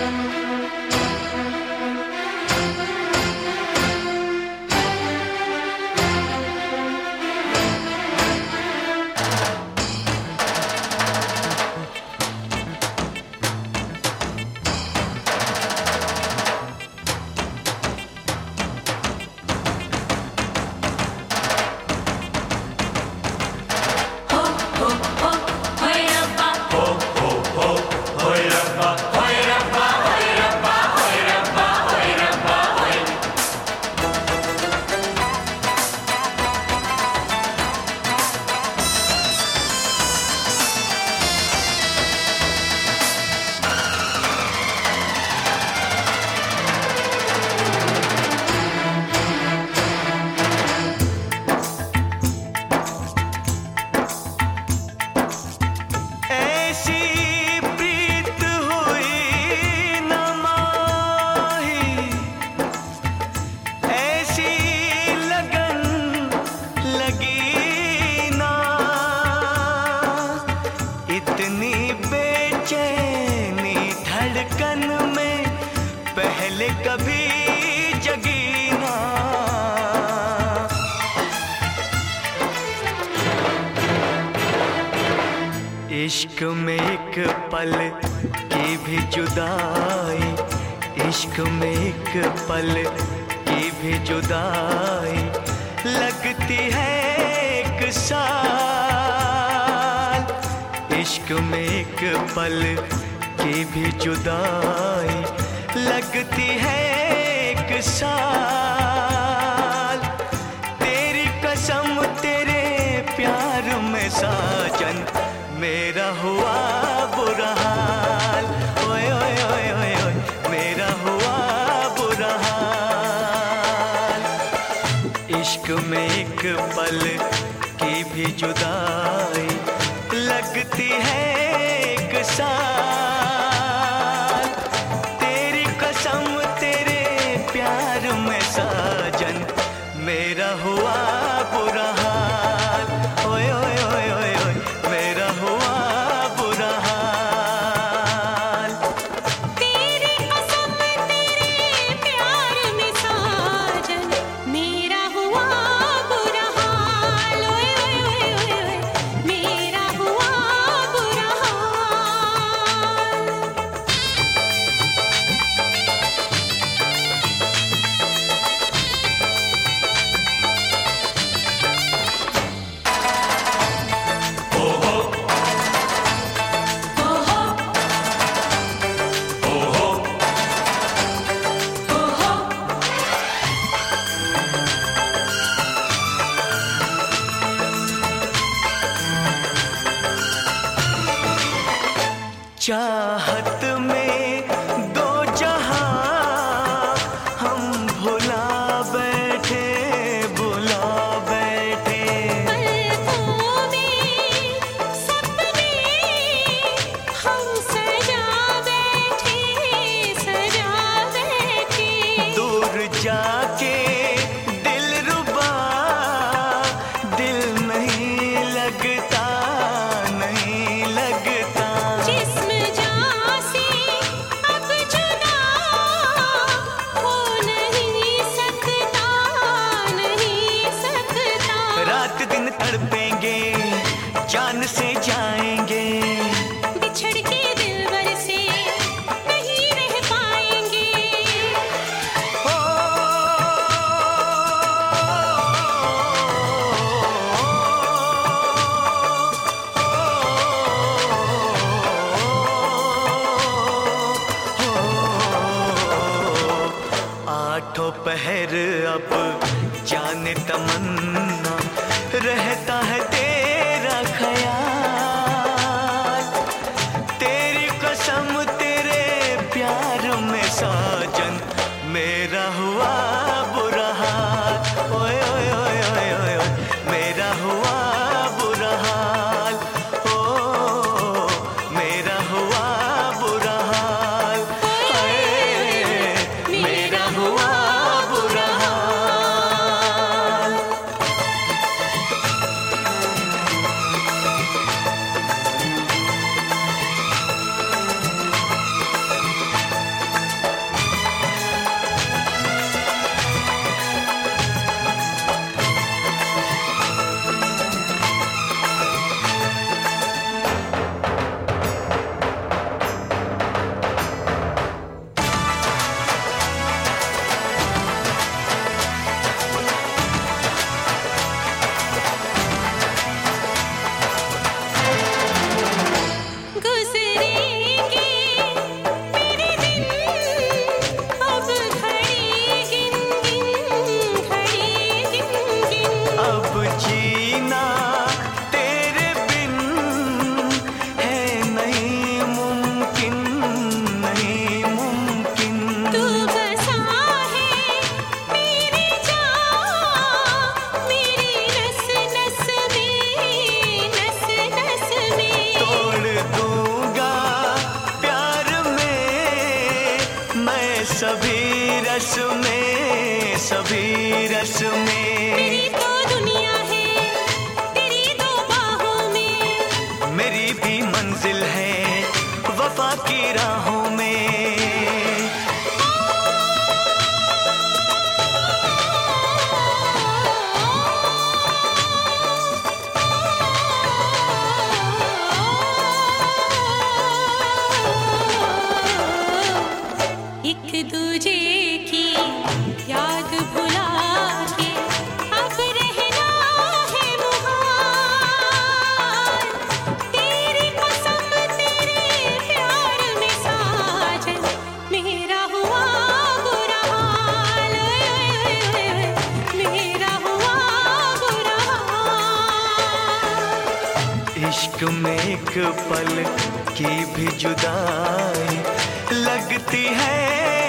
कभी जगी ना। इश्क में एक पल की भी जुदाई, इश्क में एक पल की भी जुदाई लगती है एक साल। इश्क में एक पल की भी जुदाई लगती है एक साल। तेरी कसम तेरे प्यार में साजन मेरा हुआ बुरा हाल। ओए ओए ओए ओए ओए मेरा हुआ बुरा हाल। इश्क में एक पल की भी जुदाई लगती है एक साल। तेरी कसम तेरे प्यार में साजन मेरा हुआ बुरा हाल। ओए ओए ओए ओए ओए मेरा हुआ बुरा हाल। तेरी कसम तेरे प्यार में साजन मेरा हुआ बुरा हाल। ओए ओए ओए ओए ओए मेरा हुआ बुरा हाल। चाहत में दो जहां हम भुला बैठे, भुला बैठे। पलकों में सपने हम सजा बैठे, सजा बैठे। दूर जाके दिलरुबा दिल नहीं लगता, नहीं लगता। जिस्म जान से अब जुदा हो नहीं सकता, नहीं सकता। रात दिन तड़पेंगे जान से जाएंगे, बिछड़ के दिलबर से नहीं रह पाएंगे। ओ, आठों पहर अब जाने तमन्ना रहता है तेरा ख्याल। तेरी कसम तेरे प्यार में साजन मेरा हुआ बुरा हाल। ओए ओए ओए ओए ओए ओए मेरा हुआ बुरा हाल। ओ मेरा हुआ बुरा हाल। हाय मेरा हुआ बुरा हाल। सभी रस में, सभी रस में। मेरी तो दुनिया है तेरी दो बाहों में, मेरी भी मंजिल है वफा की राहों में। एक दूजे की याद भुला के अब रहना है मुहाल। तेरी कसम तेरे प्यार में साजन मेरा हुआ बुरा हाल, मेरा हुआ बुरा हाल। इश्क में एक पल की भी जुदाई लगती है